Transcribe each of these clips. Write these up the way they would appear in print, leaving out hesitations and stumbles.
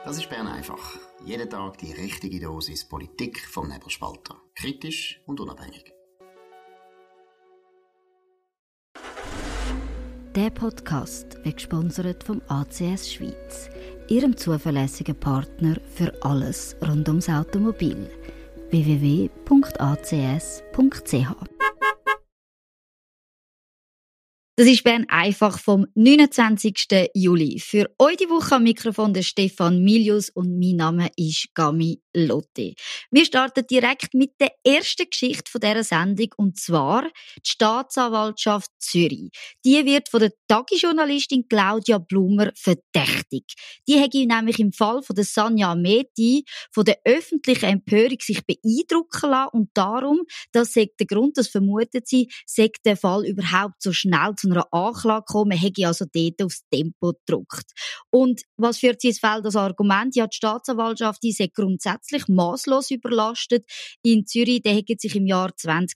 Das ist Bern einfach. Jeden Tag die richtige Dosis Politik vom Nebelspalter. Kritisch und unabhängig. Der Podcast wird gesponsert vom ACS Schweiz, Ihrem zuverlässigen Partner für alles rund ums Automobil. www.acs.ch. Das ist Bern einfach vom 29. Juli. Für euch die Woche am Mikrofon der Stefan Milius und mein Name ist Gami Lotti. Wir starten direkt mit der ersten Geschichte von dieser Sendung, und zwar die Staatsanwaltschaft Zürich. Die wird von der Tagesjournalistin Claudia Blumer verdächtigt. Die hätte nämlich im Fall von der Sanja Ameti von der öffentlichen Empörung sich beeindrucken lassen, und darum, das sei der Grund, das vermutet sie, sei der Fall überhaupt so schnell zu einer Anklage gekommen, hätte also dort aufs Tempo gedrückt. Und was führt sie ins Feld als Argument? Ja, die Staatsanwaltschaft, die sei grundsätzlich masslos überlastet. In Zürich, da hätten sich im Jahr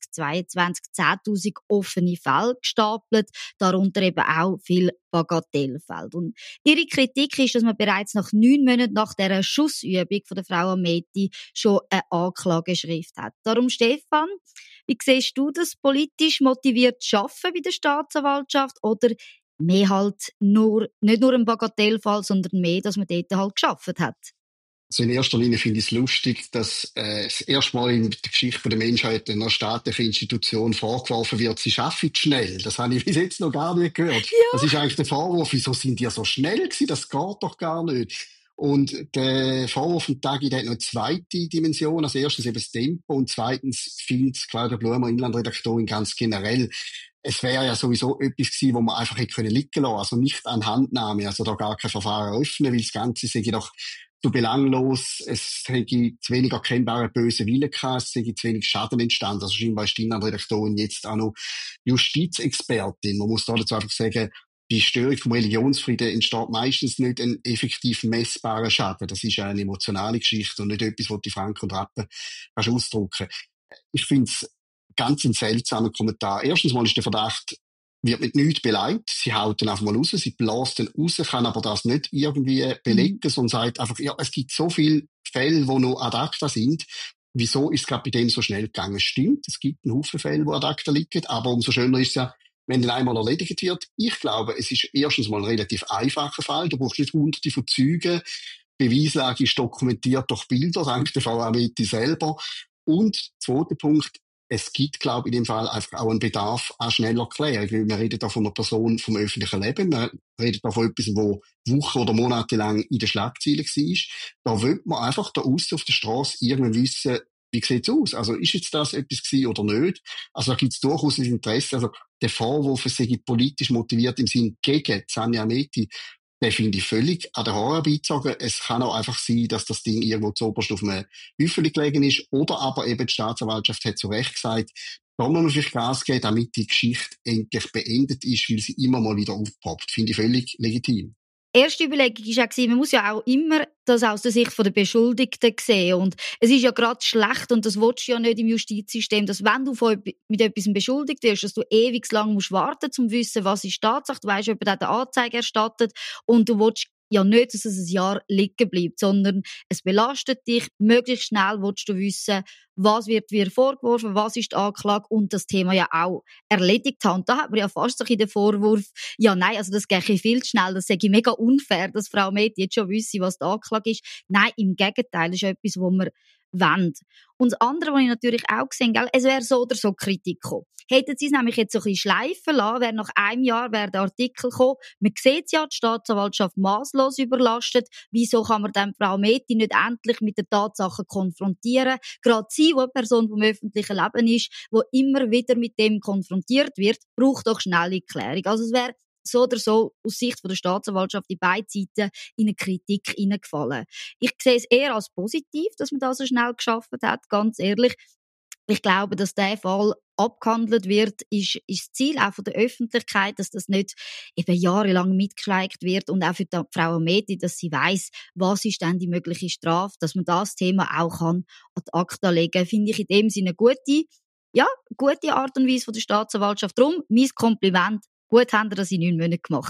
2022 10.000 offene Fälle gestapelt, darunter eben auch viel Bagatellfälle. Und ihre Kritik ist, dass man bereits nach 9 Monaten nach dieser Schussübung von der Frau Ameti schon eine Anklageschrift hat. Darum, Stefan, wie siehst du das politisch motiviert Arbeiten bei der Staatsanwaltschaft, oder mehr halt nicht nur ein Bagatellfall, sondern mehr, dass man dort halt gearbeitet hat? Also in erster Linie finde ich es lustig, dass das erste Mal in der Geschichte der Menschheit einer staatlichen Institution vorgeworfen wird, sie arbeitet schnell. Das habe ich bis jetzt noch gar nicht gehört. Ja. Das ist eigentlich der Vorwurf, wieso sind die so schnell gewesen? Das geht doch gar nicht. Und der Vorwurf von Tagi, der hat noch eine zweite Dimension. Also erstens eben das Tempo und zweitens findet Claudia Blumer, Inlandredaktorin, ganz generell, es wäre ja sowieso etwas gewesen, wo man einfach hätte liegen lassen können. Also nicht an Handnahme, also da gar kein Verfahren öffnen, weil das Ganze sei doch zu belanglos, es hätte zu wenig erkennbare böse Wille gehabt, es hätte zu wenig Schaden entstanden. Also scheinbar ist die Inlandredaktorin jetzt auch noch Justizexpertin. Man muss da dazu einfach sagen, die Störung vom Religionsfrieden entsteht meistens nicht ein effektiv messbarer Schaden. Das ist eine emotionale Geschichte und nicht etwas, was die Franken und Rappen ausdrücken. Ich finde es ganz ein seltsamer Kommentar. Erstens mal ist der Verdacht, wird mit nichts beleidigt. Sie haut dann einfach mal raus, sie bläst dann raus, kann aber das nicht irgendwie belegen, sondern sagt einfach, ja, es gibt so viele Fälle, die noch ad acta sind. Wieso ist es gerade bei dem so schnell gegangen? Stimmt, es gibt einen Haufen Fälle, die ad acta liegen, aber umso schöner ist es ja, wenn dann einmal erledigt wird. Ich glaube, es ist erstens mal ein relativ einfacher Fall. Du brauchst nicht hunderte von Zeugen. Die Beweislage ist dokumentiert durch Bilder, dank der Frau Ameti selber. Und zweiter Punkt, es gibt, glaube ich, in dem Fall einfach auch einen Bedarf an schneller Klärung. Weil wir reden da von einer Person vom öffentlichen Leben. Wir reden da von etwas, wo Wochen oder Monate lang in den Schlagzeilen war. Da will man einfach da aussen auf der Straße irgendwie wissen, wie sieht's aus? Also, ist jetzt das etwas gewesen oder nicht? Also, da gibt's durchaus ein Interesse. Also, der Vorwurf, es sei politisch motiviert im Sinn gegen Sanja Ameti, den finde ich völlig an den Haaren herbeizogen. Es kann auch einfach sein, dass das Ding irgendwo zuoberst auf einem Hüffeli gelegen ist. Oder aber eben die Staatsanwaltschaft hat zu Recht gesagt, da muss man vielleicht Gas geben, damit die Geschichte endlich beendet ist, weil sie immer mal wieder aufpoppt. Finde ich völlig legitim. Erste Überlegung war ja, man muss ja auch immer das aus der Sicht der Beschuldigten sehen. Und es ist ja gerade schlecht, und das willst du ja nicht im Justizsystem, dass wenn du mit etwas beschuldigt wirst, dass du ewig lang musst warten, um zu wissen, was ist Tatsache. Du weisst, ob er eine Anzeige erstattet, und du willst ja nicht, dass es ein Jahr liegen bleibt, sondern es belastet dich. Möglichst schnell willst du wissen, was wird dir vorgeworfen, was ist die Anklage, und das Thema ja auch erledigt haben. Und da hat man ja fast so den Vorwurf, ja nein, also das gehe ich viel zu schnell, das sage ich mega unfair, dass Frau Ameti jetzt schon wisse, was die Anklage ist. Nein, im Gegenteil, das ist etwas, wo man wollen. Und das andere, was ich natürlich auch gesehen habe, es wäre so oder so Kritik gekommen. Hätten sie es nämlich jetzt so ein bisschen schleifen lassen, wäre nach einem Jahr der Artikel gekommen, man sieht ja, die Staatsanwaltschaft masslos überlastet, wieso kann man dann Frau Ameti nicht endlich mit den Tatsachen konfrontieren? Gerade sie, die eine Person vom öffentlichen Leben ist, die immer wieder mit dem konfrontiert wird, braucht doch schnelle Klärung. Also es wäre so oder so aus Sicht von der Staatsanwaltschaft in beide Seiten in eine Kritik hineingefallen. Ich sehe es eher als positiv, dass man das so schnell geschafft hat, ganz ehrlich. Ich glaube, dass der Fall abgehandelt wird, ist das Ziel auch von der Öffentlichkeit, dass das nicht eben jahrelang mitgeschweigt wird, und auch für die Frau Ameti, dass sie weiss, was ist denn die mögliche Strafe, dass man das Thema auch an die Akta legen kann, finde ich in dem Sinne gute Art und Weise von der Staatsanwaltschaft. Darum mein Kompliment. Gut haben wir das in 9 Monaten gemacht.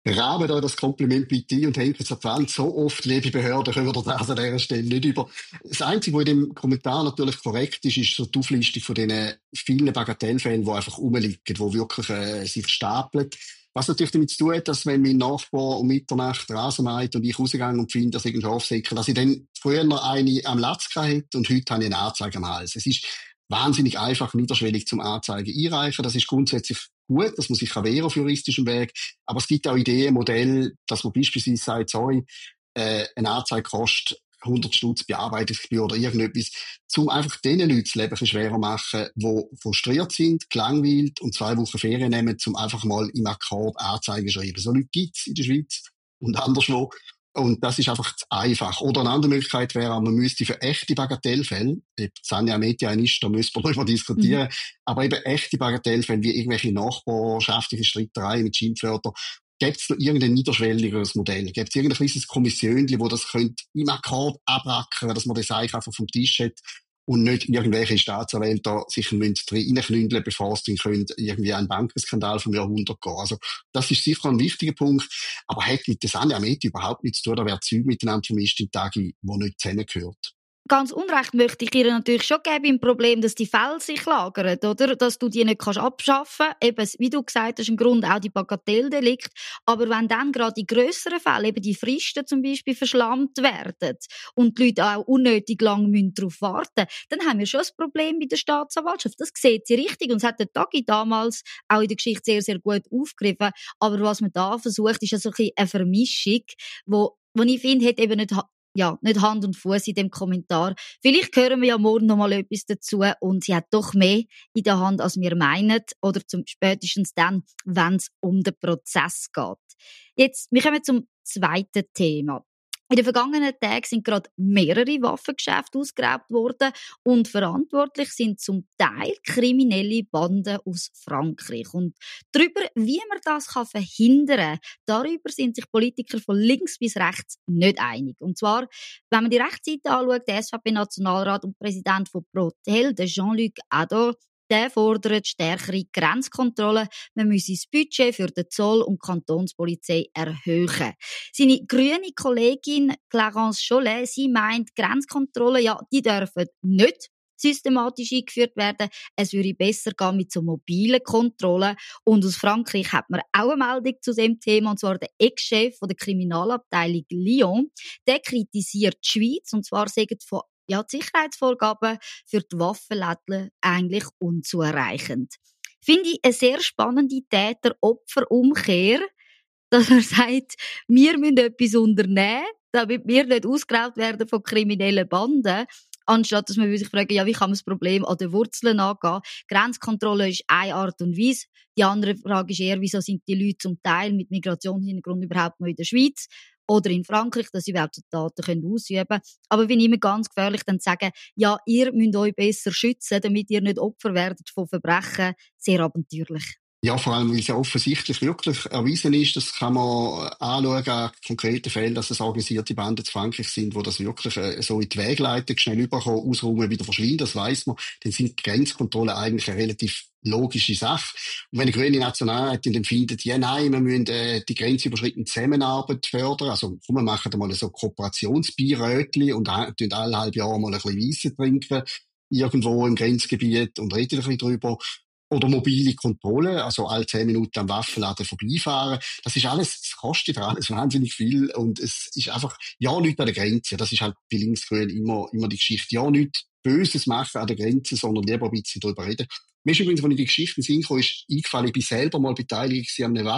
Rahmen da das Kompliment bitte ein und hängt es ab Wand. So oft, liebe Behörden, können wir das an dieser Stelle nicht über. Das Einzige, was in dem Kommentar natürlich korrekt ist, ist so die Auflistung von diesen vielen Bagatellfällen, die einfach rumliegen, die wirklich sich stapeln. Was natürlich damit zu tun hat, dass wenn mein Nachbar um Mitternacht Rasen mäht und ich rausgehe und finde, dass ich einen Schafsäcker, dass ich dann früher eine am Latz hatte und heute habe ich eine Anzeige am Hals. Es ist wahnsinnig einfach, niederschwellig zum Anzeigen einreichen. Das ist grundsätzlich gut, dass man sich wehren auf juristischem Weg. Aber es gibt auch Ideen, Modelle, dass man beispielsweise sagt, sorry, eine Anzeige kostet 100 Stutz Bearbeitungsgebühr oder irgendetwas, um einfach den Leuten das Leben ein bisschen schwerer machen, die frustriert sind, gelangweilt und 2 Wochen Ferien nehmen, um einfach mal im Akkord Anzeigen zu schreiben. So Leute gibt's in der Schweiz und anderswo. Und das ist einfach zu einfach. Oder eine andere Möglichkeit wäre, man müsste für echte Bagatellfälle, ob Sanja Media ist, da müssen wir darüber diskutieren, aber eben echte Bagatellfälle wie irgendwelche nachbarschaftliche Streitereien mit Schimpfwörtern, gibt es noch irgendein niederschwelligeres Modell? Gibt es irgendein kleines Kommissionchen, wo das könnte im Akkord abrackern, dass man das eigentlich einfach vom Tisch hat und nicht irgendwelche Staatsanwälte sich reinknündeln, bevor es dann irgendwie ein Bankenskandal vom Jahrhundert gehen. Also, das ist sicher ein wichtiger Punkt, aber hat mit der Sanja Media überhaupt nichts zu tun. Da wird Zeug miteinander vermischt in Tagen, wo nicht zusammengehört. Ganz Unrecht möchte ich ihr natürlich schon geben im Problem, dass die Fälle sich lagern, oder? Dass du die nicht abschaffen kannst. Eben, wie du gesagt hast, ein Grund auch die Bagatelldelikt. Aber wenn dann gerade in grösseren Fällen eben die Fristen zum Beispiel verschlammt werden und die Leute auch unnötig lang darauf warten müssen, dann haben wir schon ein Problem mit der Staatsanwaltschaft. Das sieht sie richtig. Und das hat der Tagi damals auch in der Geschichte sehr, sehr gut aufgegriffen. Aber was man da versucht, ist also ein bisschen eine Vermischung, wo ich finde, hat eben nicht Hand und Fuß in dem Kommentar. Vielleicht hören wir ja morgen noch mal etwas dazu und sie hat doch mehr in der Hand, als wir meinen, oder spätestens dann, wenn es um den Prozess geht. Jetzt, wir kommen zum zweiten Thema. In den vergangenen Tagen sind gerade mehrere Waffengeschäfte ausgeraubt worden und verantwortlich sind zum Teil kriminelle Banden aus Frankreich. Und darüber, wie man das verhindern kann, darüber sind sich Politiker von links bis rechts nicht einig. Und zwar, wenn man die Rechtsseite anschaut, der SVP-Nationalrat und Präsident von Protel, der Jean-Luc Ador, der fordert stärkere Grenzkontrollen. Man müsse das Budget für den Zoll und die Kantonspolizei erhöhen. Seine grüne Kollegin Clarence Chollet, sie meint, Grenzkontrollen, die dürfen nicht systematisch eingeführt werden. Es würde besser gehen mit so mobilen Kontrollen. Und aus Frankreich hat man auch eine Meldung zu dem Thema, und zwar der Ex-Chef der Kriminalabteilung Lyon. Der kritisiert die Schweiz, und zwar sagt von die Sicherheitsvorgaben für die Waffenläden eigentlich unzureichend. Finde ich eine sehr spannende Täter-Opfer-Umkehr, dass er sagt, wir müssen etwas unternehmen, damit wir nicht ausgeraubt werden von kriminellen Banden, anstatt dass man sich fragen, wie kann man das Problem an den Wurzeln angehen. Grenzkontrolle ist eine Art und Weise. Die andere Frage ist eher, wieso sind die Leute zum Teil mit Migrationshintergrund überhaupt noch in der Schweiz oder in Frankreich, dass sie überhaupt so Taten ausüben können. Aber wenn immer ganz gefährlich dann zu sagen, ihr müsst euch besser schützen, damit ihr nicht Opfer werdet von Verbrechen, sehr abenteuerlich. Ja, vor allem, weil es ja offensichtlich wirklich erwiesen ist, das kann man anschauen an konkreten Fällen, dass es organisierte Banden zu Frankreich sind, wo das wirklich so in die Wege leiten, schnell überkommen, ausräumen, wieder verschwinden, das weiss man. Dann sind Grenzkontrollen eigentlich eine relativ logische Sache. Und wenn eine grüne Nationalrätin dann findet, wir müssen die grenzüberschreitende Zusammenarbeit fördern, also wir machen da mal so Kooperationsbeirätli und tun alle halbe Jahre mal ein bisschen Weisse trinken, irgendwo im Grenzgebiet und reden ein bisschen drüber. Oder mobile Kontrolle, also alle 10 Minuten am Waffenladen vorbeifahren. Das ist alles, es kostet alles wahnsinnig viel und es ist einfach, nichts an der Grenze. Das ist halt bei Linksgrün immer die Geschichte. Nichts Böses machen an der Grenze, sondern lieber ein bisschen drüber reden. Mir ist übrigens, als ich die Geschichte ist eingefallen, ich bin selber mal beteiligt an einem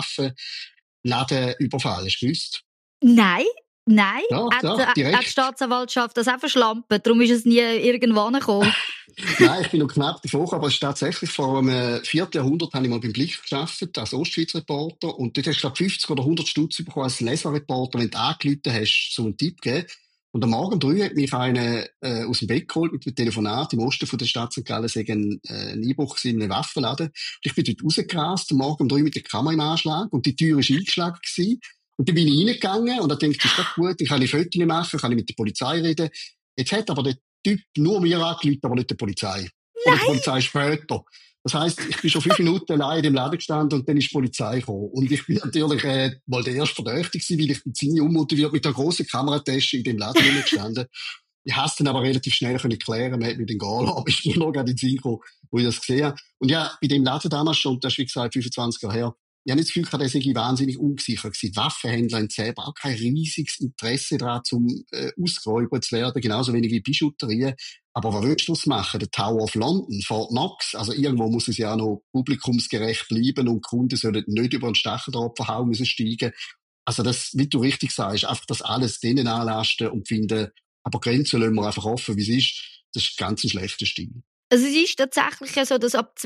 Waffenladenüberfall. Hast du gewusst? Nein, direkt. Hat die Staatsanwaltschaft das auch verschlampt, darum ist es nie irgendwann gekommen. Nein, ich bin noch knapp davor, aber es ist tatsächlich vor einem Vierteljahrhundert habe ich mal beim Blick gearbeitet, als Ostschweiz-Reporter, und dort hast du 50 oder 100 Stutz bekommen als Leserreporter, wenn du angerufen hast, so einen Tipp gegeben. Und am Morgen 3 hat mich einer aus dem Bett geholt mit einem Telefonat im Osten von der Stadt St. Gallen, ein Einbruch in einem Waffenladen. Und ich bin dort rausgerast, am Morgen 3 mit der Kamera im Anschlag, und die Tür war eingeschlagen gewesen. Und dann bin ich reingegangen und dann dachte ich, ist das gut, ich kann Fotos machen, kann ich mit der Polizei reden. Jetzt hat aber der Typ nur mir angerufen, aber nicht der Polizei. Oder die Polizei später. Das heisst, ich bin schon 5 Minuten allein in dem Laden gestanden und dann ist die Polizei gekommen. Und ich bin natürlich mal der erste Verdächtige gewesen, weil ich bin ziemlich unmotiviert mit einer grossen Kameratasche in dem Laden gestanden. Ich habe es dann aber relativ schnell klären. Man hat mich dann gehen lassen. Aber ich bin noch gerade in den Sinn gekommen, wo ich das gesehen habe. Und ja, bei dem Laden damals schon, das ist wie gesagt 25 Jahre her, ich habe nicht das Gefühl gehabt, der sei wahnsinnig unsicher gewesen. Die Waffenhändler haben selber auch kein riesiges Interesse daran, ausgeräubert zu werden, genauso wenig wie Bijouterien. Aber was willst du das machen? Der Tower of London, Fort Knox? Also irgendwo muss es ja auch noch publikumsgerecht bleiben und die Kunden sollen nicht über einen Stacheldrahtverhau müssen steigen. Also das, wie du richtig sagst, einfach das alles denen anlasten und finden, aber Grenzen lassen wir einfach offen, wie es ist. Das ist ganz ein schlechter Stil. Also es ist tatsächlich so, dass ab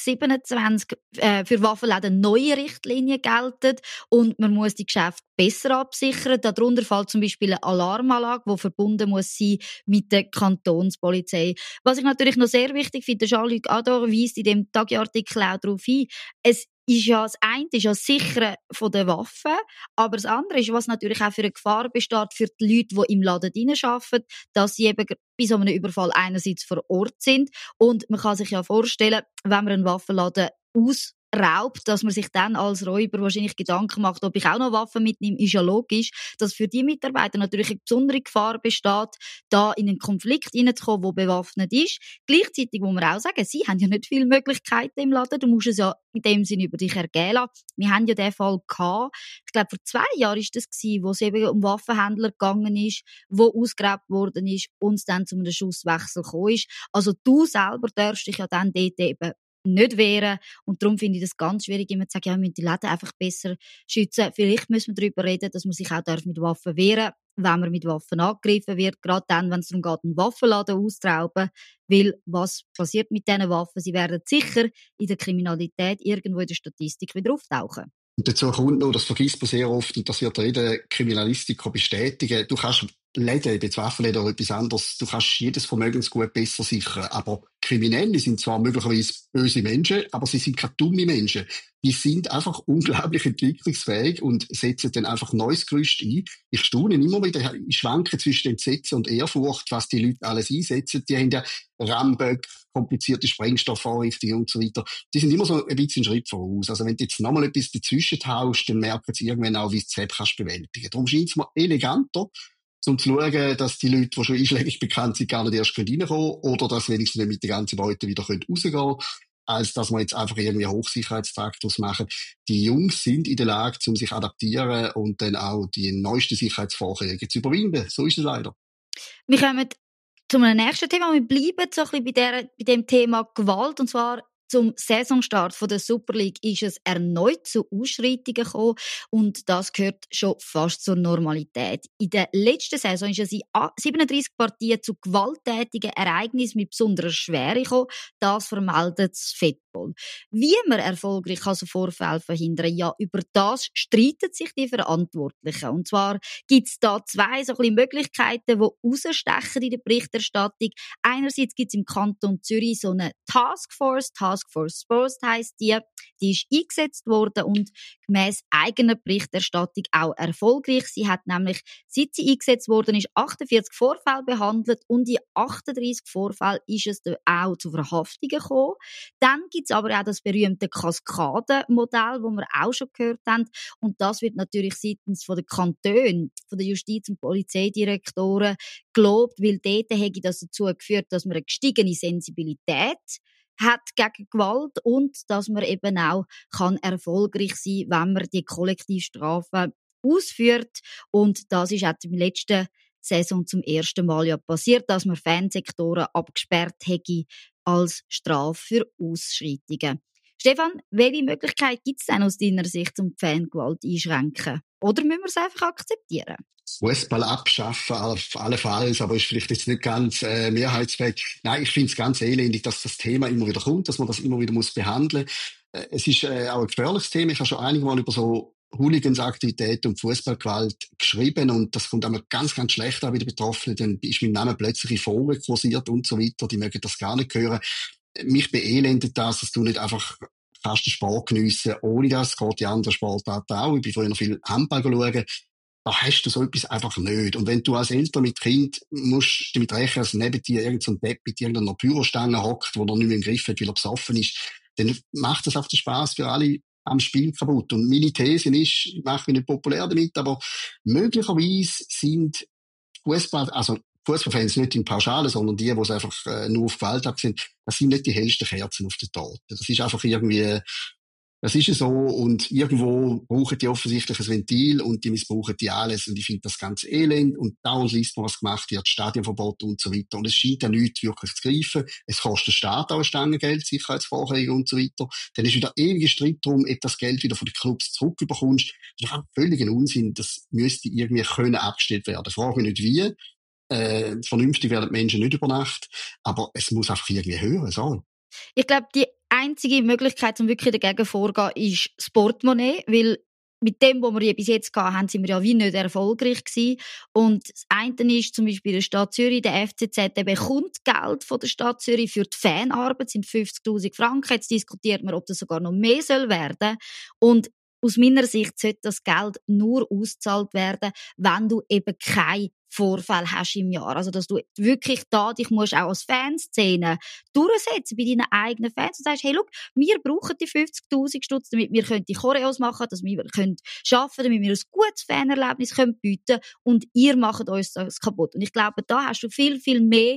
2027 für Waffenläden neue Richtlinien gelten und man muss die Geschäfte besser absichern. Darunter fällt zum Beispiel eine Alarmanlage, die verbunden muss sein mit der Kantonspolizei. Was ich natürlich noch sehr wichtig finde, Jean-Luc Ador weist in dem Tagiartikel auch darauf hin, es ist ja, das eine ist ja das Sichern von der Waffen, aber das andere ist, was natürlich auch für eine Gefahr besteht für die Leute, die im Laden arbeiten, dass sie eben bei so einem Überfall einerseits vor Ort sind und man kann sich ja vorstellen, wenn man einen Waffenladen ausraubt, dass man sich dann als Räuber wahrscheinlich Gedanken macht, ob ich auch noch Waffen mitnehme, ist ja logisch, dass für die Mitarbeiter natürlich eine besondere Gefahr besteht, da in einen Konflikt hineinzukommen, der bewaffnet ist. Gleichzeitig muss man auch sagen, sie haben ja nicht viele Möglichkeiten im Laden, du musst es ja in dem Sinne über dich ergehen lassen. Wir haben ja den Fall gehabt, ich glaube vor 2 Jahren ist das gewesen, wo es eben um Waffenhändler gegangen ist, wo ausgeraubt worden ist und es dann zu einem Schusswechsel gekommen ist. Also du selber darfst dich ja dann dort eben nicht wehren. Und darum finde ich das ganz schwierig, immer zu sagen, ja, wir müssen die Läden einfach besser schützen. Vielleicht müssen wir darüber reden, dass man sich auch mit Waffen wehren darf, wenn man mit Waffen angegriffen wird. Gerade dann, wenn es darum geht, einen Waffenladen auszurauben. Weil was passiert mit diesen Waffen? Sie werden sicher in der Kriminalität irgendwo in der Statistik wieder auftauchen. Und dazu kommt noch, das vergisst man sehr oft, und das wird jeder Kriminalistiker bestätigen, du kannst Läden, jetzt Waffenläden oder etwas anderes, du kannst jedes Vermögensgut besser sichern. Aber Kriminelle sind zwar möglicherweise böse Menschen, aber sie sind keine dumme Menschen. Die sind einfach unglaublich entwicklungsfähig und setzen dann einfach neues Gerüst ein. Ich staune immer wieder, ich schwanke zwischen Entsetzen und Ehrfurcht, was die Leute alles einsetzen. Die haben ja Ramböck, komplizierte Sprengstoffvorrichtungen und so weiter. Die sind immer so ein bisschen einen Schritt voraus. Also wenn du jetzt nochmal etwas dazwischen haust, dann merken sie irgendwann auch, wie du es selbst kannst bewältigen. Darum scheint es mir eleganter, um zu schauen, dass die Leute, die schon einschlägig bekannt sind, gar nicht erst reinkommen oder dass wenigstens nicht mit den ganzen Leuten wieder rausgehen können, als dass wir jetzt einfach irgendwie Hochsicherheitstraktus machen. Die Jungs sind in der Lage, um sich adaptieren und dann auch die neuesten Sicherheitsvorkehrungen zu überwinden. So ist es leider. Wir kommen zu einem nächsten Thema. Wir bleiben so ein bisschen bei dem Thema Gewalt, und zwar zum Saisonstart der Super League ist es erneut zu Ausschreitungen gekommen und das gehört schon fast zur Normalität. In der letzten Saison ist es in 37 Partien zu gewalttätigen Ereignissen mit besonderer Schwere gekommen. Das vermeldet das FEDPOL. Wie man erfolgreich so Vorfälle verhindern kann, ja, über das streiten sich die Verantwortlichen. Und zwar gibt es da 2 so ein bisschen Möglichkeiten, die rausstechen in der Berichterstattung. Einerseits gibt es im Kanton Zürich so eine Taskforce Post heisst die ist eingesetzt worden und gemäss eigener Berichterstattung auch erfolgreich. Sie hat nämlich, seit sie eingesetzt worden ist, 48 Vorfälle behandelt und in 38 Vorfällen ist es dann auch zu Verhaftungen gekommen. Dann gibt es aber auch das berühmte Kaskadenmodell, das wir auch schon gehört haben, und das wird natürlich seitens von den Kantonen, von den Justiz- und Polizeidirektoren gelobt, weil dort hätte das dazu geführt, dass man eine gestiegene Sensibilität hat gegen Gewalt und dass man eben auch kann erfolgreich sein, wenn man die Kollektivstrafen ausführt. Und das ist auch im letzten Saison zum ersten Mal ja passiert, dass man Fansektoren abgesperrt hätte als Strafe für Ausschreitungen. Stefan, welche Möglichkeit gibt es denn aus deiner Sicht, um die Fangewalt einschränken? Oder müssen wir es einfach akzeptieren? Fußball abschaffen, auf alle Fälle, aber ist vielleicht jetzt nicht ganz mehrheitsfähig. Nein, ich finde es ganz elendig, dass das Thema immer wieder kommt, dass man das immer wieder muss behandeln. Es ist auch ein gefährliches Thema. Ich habe schon einige Mal über so Hooligansaktivitäten und Fußballgewalt geschrieben und das kommt einmal ganz, ganz schlecht an bei den Betroffenen. Dann ist mein Name plötzlich in Foren kursiert und so weiter. Die mögen das gar nicht hören. Mich beelendet das, dass du nicht einfach kannst den Sport geniessen, ohne das. Geht die anderen Sportarten auch. Ich bin früher noch viel Handball schauen. Da hast du so etwas einfach nicht. Und wenn du als Eltern mit Kind musst damit rechnen, dass neben dir irgendein Depp mit irgendeiner Pyrostange hockt, wo er nicht mehr im Griff hat, weil er besoffen ist, dann macht das auf den Spaß für alle am Spiel kaputt. Und meine These ist, ich mache mich nicht populär damit, aber möglicherweise sind Fußballfans nicht in Pauschale, sondern die es einfach nur auf Gewalt abgesehen, das sind nicht die hellsten Kerzen auf der Torte. Das ist einfach irgendwie, das ist so, und irgendwo brauchen die offensichtlich ein Ventil und die missbrauchen die alles, und ich finde das ganz elend, und dauernd liest man, was gemacht wird, Stadionverbot und so weiter, und es scheint ja nichts wirklich zu greifen. Es kostet den Staat auch ein Stangengeld, Sicherheitsvorkehrungen und so weiter. Dann ist wieder ewiger Streit darum, ob das Geld wieder von den Clubs zurückbekommst. Das ist einfach völliger Unsinn. Das müsste irgendwie können abgestellt werden. Ich frage mich nicht wie. Vernünftig werden die Menschen nicht über Nacht, aber es muss einfach irgendwie hören, so. Ich glaube, die einzige Möglichkeit, um wirklich dagegen vorzugehen, ist das Portemonnaie, weil mit dem, was wir bis jetzt hatten, sind wir ja wie nicht erfolgreich gewesen. Und das eine ist zum Beispiel in der Stadt Zürich, der FCZ, der bekommt Geld von der Stadt Zürich für die Fanarbeit, sind 50'000 Franken. Jetzt diskutiert man, ob das sogar noch mehr werden soll. Und aus meiner Sicht sollte das Geld nur ausgezahlt werden, wenn du eben keinen Vorfall hast im Jahr. Also, dass du wirklich dich musst auch als Fanszene durchsetzen bei deinen eigenen Fans und sagst, hey, schau, wir brauchen die 50'000 Stutz, damit wir die Choreos machen können, dass wir arbeiten können, damit wir ein gutes Fanerlebnis bieten können, und ihr macht uns das kaputt. Und ich glaube, da hast du viel, viel mehr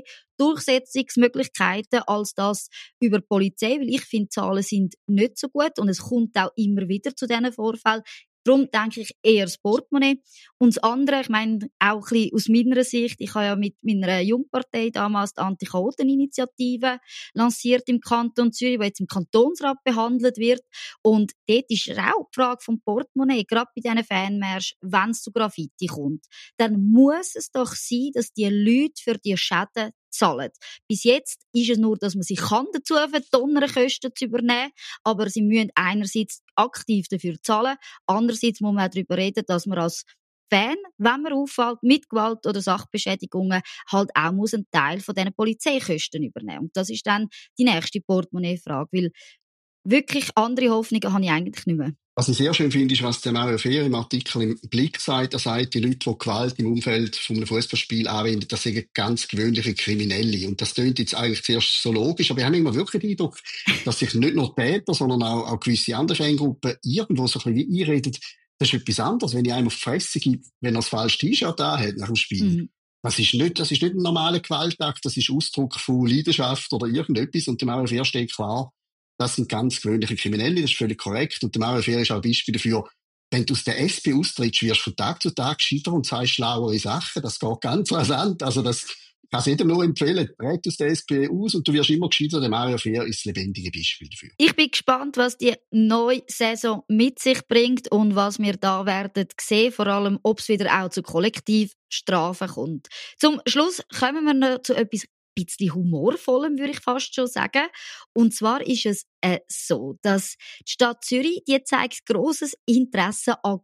Durchsetzungsmöglichkeiten als das über die Polizei, weil ich finde, die Zahlen sind nicht so gut und es kommt auch immer wieder zu diesen Vorfällen. Darum denke ich eher das Portemonnaie. Und das andere, ich meine, auch ein bisschen aus meiner Sicht, ich habe ja mit meiner Jungpartei damals die Anti-Chaoten-Initiative lanciert im Kanton Zürich, die jetzt im Kantonsrat behandelt wird. Und dort ist auch die Frage vom Portemonnaie, gerade bei diesen Fanmärschen, wenn es zu Graffiti kommt. Dann muss es doch sein, dass die Leute für die Schäden zahlen. Bis jetzt ist es nur, dass man sich dazu verdonnern, Kosten zu übernehmen, aber sie müssen einerseits aktiv dafür zahlen, andererseits muss man auch darüber reden, dass man als Fan, wenn man auffällt, mit Gewalt oder Sachbeschädigungen, halt auch muss einen Teil von diesen Polizeikosten übernehmen. Und das ist dann die nächste Portemonnaie-Frage, weil wirklich andere Hoffnungen habe ich eigentlich nicht mehr. Was ich sehr schön finde, ist, was der Mario Fehr im Artikel im Blick sagt. Er sagt, die Leute, die Gewalt im Umfeld von einem Fußballspiel anwenden, das sind ganz gewöhnliche Kriminelle. Und das klingt jetzt eigentlich zuerst so logisch, aber ich habe immer wirklich den Eindruck, dass sich nicht nur Täter, sondern auch gewisse andere Fangruppen irgendwo so ein bisschen wie einreden, das ist etwas anderes, wenn ich einem auf die Fresse gebe, wenn er das falsche T-Shirt anhat nach dem Spiel. Mhm. Das ist nicht ein normaler Gewaltakt, das ist Ausdruck von Leidenschaft oder irgendetwas. Und dem Mario Fehr steht klar, das sind ganz gewöhnliche Kriminelle, das ist völlig korrekt. Und der Mario Fehr ist auch ein Beispiel dafür, wenn du aus der SP austrittst, wirst du von Tag zu Tag gescheiter und sagst schlauere Sachen. Das geht ganz rasant. Also das kann ich jedem nur empfehlen. Tritt aus der SP aus und du wirst immer gescheiter. Der Mario Fehr ist das lebendige Beispiel dafür. Ich bin gespannt, was die neue Saison mit sich bringt und was wir da werden sehen. Vor allem, ob es wieder auch zu Kollektivstrafen kommt. Zum Schluss kommen wir noch zu etwas bisschen humorvollem, würde ich fast schon sagen. Und zwar ist es so, dass die Stadt Zürich, die zeigt grosses Interesse an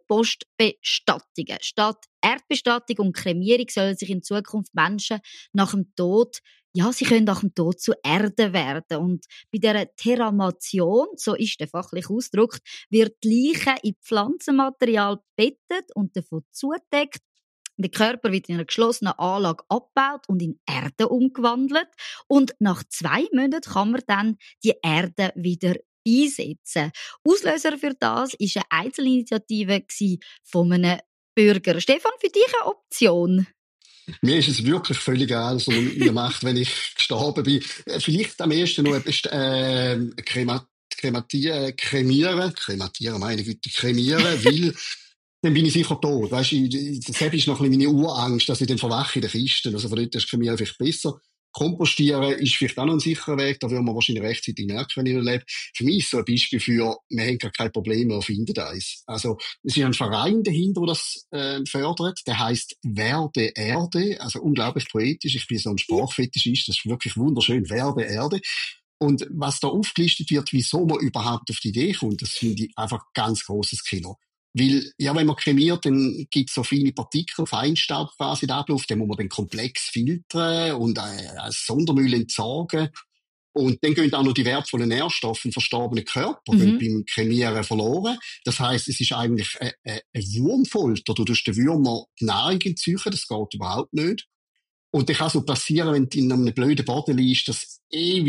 Kompostbestattungen. Statt Erdbestattung und Kremierung sollen sich in Zukunft Menschen nach dem Tod, sie können nach dem Tod zu Erde werden. Und bei dieser Terramation, so ist der fachliche Ausdruck, wird die Leiche in Pflanzenmaterial gebettet und davon zugedeckt. Der Körper wird in einer geschlossenen Anlage abgebaut und in Erde umgewandelt. Und nach 2 Monaten kann man dann die Erde wieder einsetzen. Auslöser für das war eine Einzelinitiative von einem Bürger. Stefan, für dich eine Option? Mir ist es wirklich völlig egal, was man mit mir macht, wenn ich gestorben bin. Vielleicht am ehesten noch kremieren, meine Güte, weil dann bin ich sicher tot. Weisst du, das ist noch ein bisschen meine Urangst, dass ich dann verwache in der Kiste. Also von dort ist Kremieren vielleicht besser. Kompostieren ist vielleicht auch noch ein sicherer Weg, da würde man wahrscheinlich rechtzeitig merken, wenn ich noch lebe. Für mich ist so ein Beispiel für, wir haben gar kein Problem mehr, findet eins. Also, es ist ein Verein dahinter, der das fördert, der heisst Werde Erde, also unglaublich poetisch, ich bin so ein Sprachfetischist, das ist wirklich wunderschön, Werde Erde. Und was da aufgelistet wird, wieso man überhaupt auf die Idee kommt, das finde ich einfach ganz grosses Kino. Weil, wenn man kremiert, dann gibt's so feine Partikel, Feinstaub quasi in den Ablauf, den muss man dann komplex filtern und als Sondermüll entsorgen. Und dann gehen auch noch die wertvollen Nährstoffe im verstorbenen Körper beim Kremieren verloren. Das heisst, es ist eigentlich eine Wurmfolter. Du tust den Würmer die Nahrung entziehen, das geht überhaupt nicht. Und dann kann so passieren, wenn du in einem blöden Boden liegst, dass ewig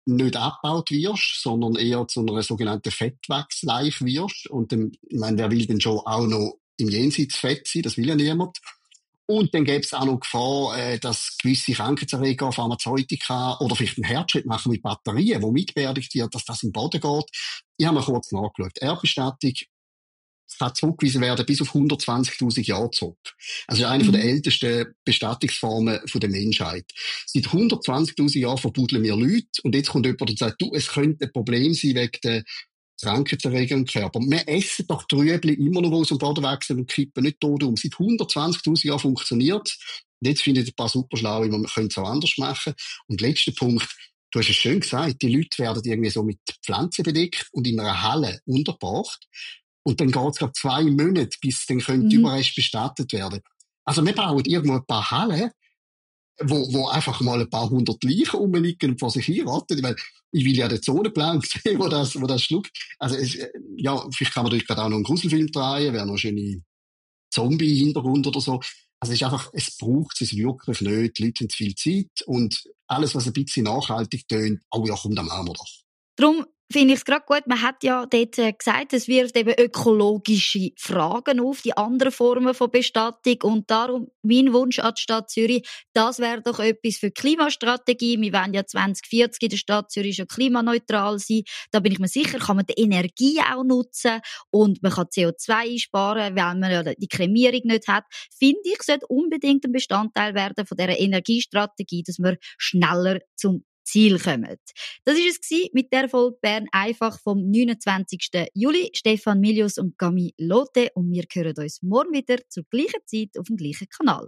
nicht abgebaut wirst, sondern eher zu einer sogenannten Fettwachsleiche wirst. Und dann, ich meine, wer will denn schon auch noch im Jenseits fett sein? Das will ja niemand. Und dann gäbe es auch noch Gefahr, dass gewisse Krankheitserreger, Pharmazeutika oder vielleicht einen Herzschritt machen mit Batterien, wo mitbeerdigt wird, dass das im Boden geht. Ich habe mal kurz nachgeschaut. Erdbestattung kann zurückgewiesen werden bis auf 120.000 Jahre zurück. Also eine der ältesten Bestattungsformen der Menschheit. Seit 120.000 Jahren verbuddeln wir Leute und jetzt kommt jemand und sagt, du, es könnte ein Problem sein wegen der Krankheitserreger im Körper. Wir essen doch Trübli immer noch, aus dem Boden wachsen und kippen nicht tot um. Seit 120.000 Jahren funktioniert es. Und jetzt finde ich ein paar super Schlaue, wir können es auch anders machen. Und letzter Punkt, du hast es schön gesagt, die Leute werden irgendwie so mit Pflanzen bedeckt und in einer Halle untergebracht. Und dann geht es gerade 2 Monate, bis dann die Überreste bestattet werden. Also wir bauen irgendwo ein paar Hallen, wo einfach mal ein paar 100 Leichen rumliegen und vor sich hin ratten. Ich will ja den Zonenplan sehen, wo das schluckt. Also ja, vielleicht kann man dort gerade auch noch einen Gruselfilm drehen, wäre noch ein schöner Zombie-Hintergrund oder so. Also es braucht es wirklich nicht. Die Leute haben zu viel Zeit und alles, was ein bisschen nachhaltig tönt, oh ja, komm, dann machen wir das. Darum finde ich es gerade gut. Man hat ja dort gesagt, es wirft eben ökologische Fragen auf, die anderen Formen von Bestattung. Und darum mein Wunsch an die Stadt Zürich, das wäre doch etwas für die Klimastrategie. Wir wollen ja 2040 in der Stadt Zürich schon klimaneutral sein. Da bin ich mir sicher, kann man die Energie auch nutzen und man kann CO2 einsparen, weil man ja die Kremierung nicht hat. Finde ich, sollte unbedingt ein Bestandteil werden von dieser Energiestrategie, dass wir schneller zum Ziel kommen. Das war es mit der Folge Bern einfach vom 29. Juli. Stefan Milius und Camille Lotte und wir hören uns morgen wieder zur gleichen Zeit auf dem gleichen Kanal.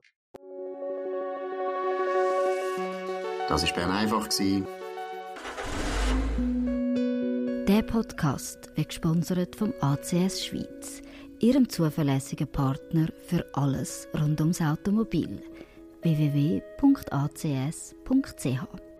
Das war Bern einfach. Der Podcast wird gesponsert vom ACS Schweiz, ihrem zuverlässigen Partner für alles rund ums Automobil. www.acs.ch